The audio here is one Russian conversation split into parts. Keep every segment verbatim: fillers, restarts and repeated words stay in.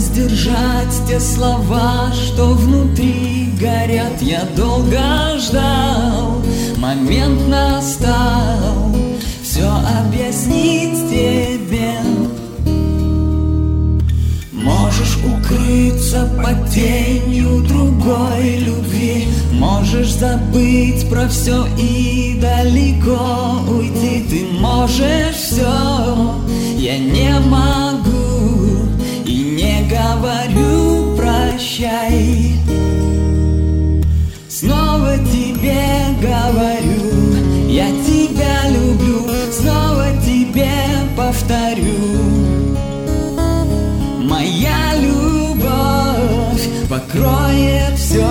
сдержать те слова, что внутри горят. Я долго ждал, момент настал все объяснить тебе. Можешь укрыться под тенью другой любви, можешь забыть про все и далеко уйти. Ты можешь все, я не могу и не говорю прощай. Снова тебе говорю, я тебя люблю, снова тебе повторю. Моя любовь покроет все.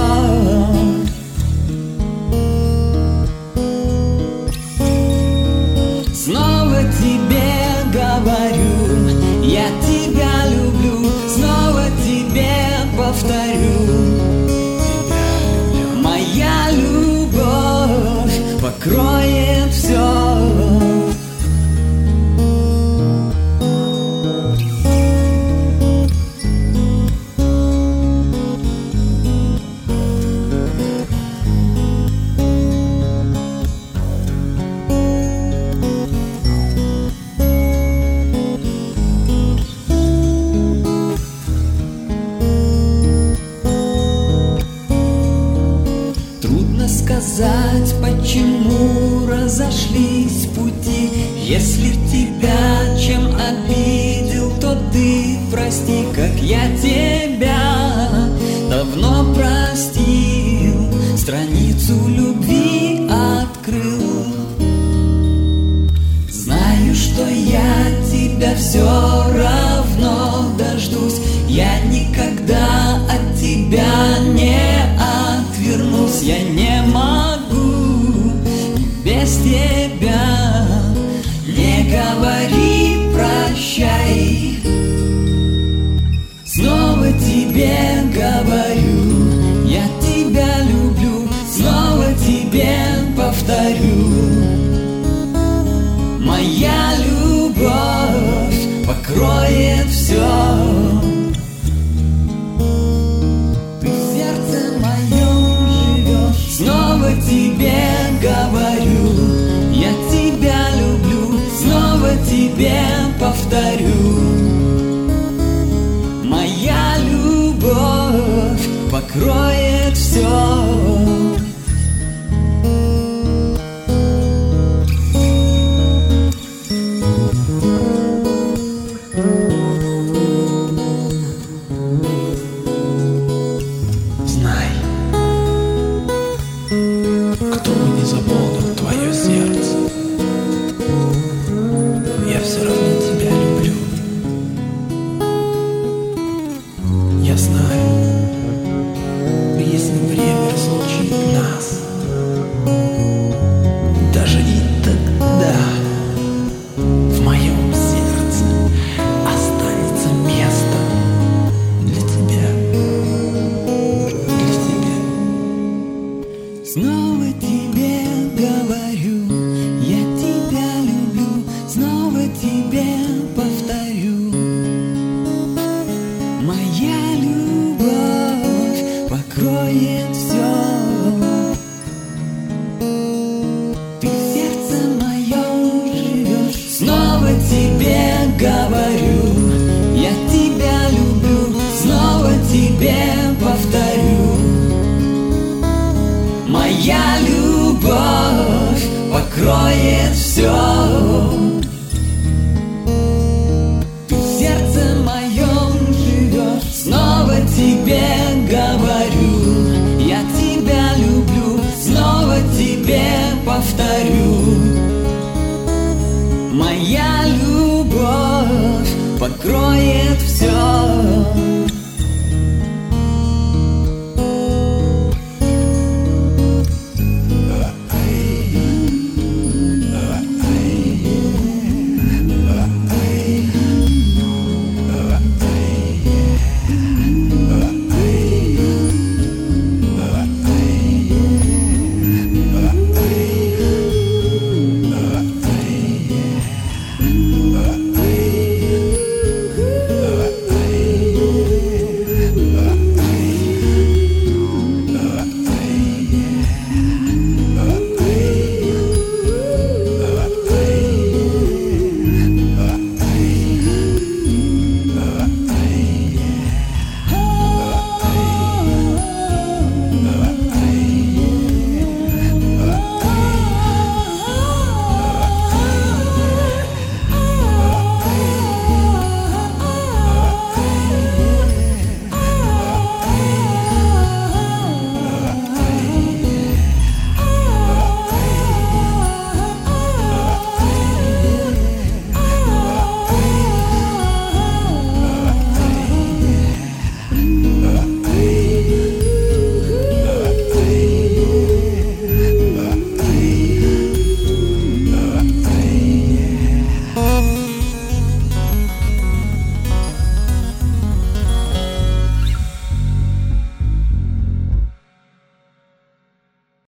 Снова тебе говорю, я тебя люблю, снова тебе повторю. Моя любовь покроет все. Сказать, почему разошлись пути. Если тебя чем обидел, то ты прости, как я тебя давно простил, страницу любви открыл. Знаю, что я тебя все равно дождусь, я никогда от тебя не отвернусь. Я не могу без тебя, не говори прощай. Снова тебе говорю, я тебя люблю, снова тебе повторю. Моя любовь покроет все. Снова тебе говорю, я тебя люблю, снова тебе повторю. Моя любовь покроет все. Снова тебе говорю, я тебя люблю, снова тебе повторю. Моя любовь покроет все. Ты в сердце моем живешь. Снова тебе говорю, я тебя люблю, снова тебе повторю. Моя любовь покроет все. Ты в сердце моем живешь. Снова тебе говорю, я тебя люблю, снова тебе повторю. Моя любовь покроет все.